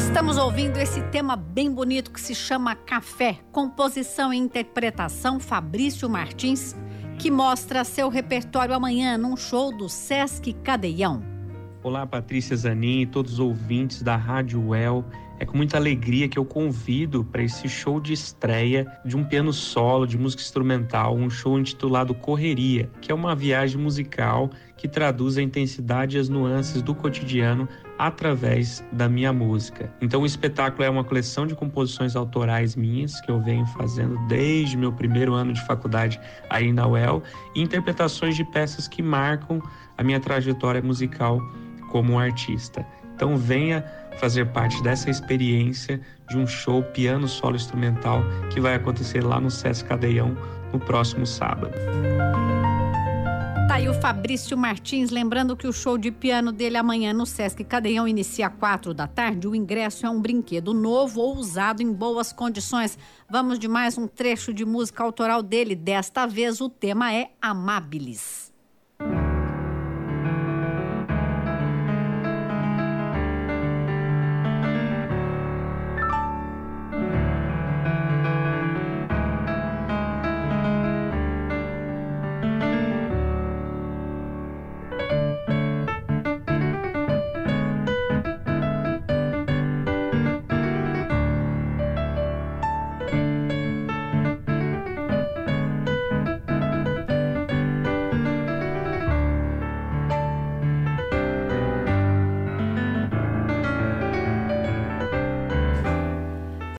Estamos ouvindo esse tema bem bonito que se chama Café, composição e interpretação Fabrício Martins, que mostra seu repertório amanhã num show do Sesc Cadeião. Olá, Patrícia Zanin e todos os ouvintes da Rádio UEL. É com muita alegria que eu convido para esse show de estreia de um piano solo, de música instrumental, um show intitulado Correria, que é uma viagem musical que traduz a intensidade e as nuances do cotidiano através da minha música. Então o espetáculo é uma coleção de composições autorais minhas, que eu venho fazendo desde meu primeiro ano de faculdade aí na UEL, e interpretações de peças que marcam a minha trajetória musical como artista. Então venha fazer parte dessa experiência de um show piano solo instrumental que vai acontecer lá no Sesc Cadeião no próximo sábado. Tá aí o Fabrício Martins, lembrando que o show de piano dele amanhã no Sesc Cadeião inicia às 16h. O ingresso é um brinquedo novo ou usado em boas condições. Vamos de mais um trecho de música autoral dele. Desta vez o tema é Amabilis.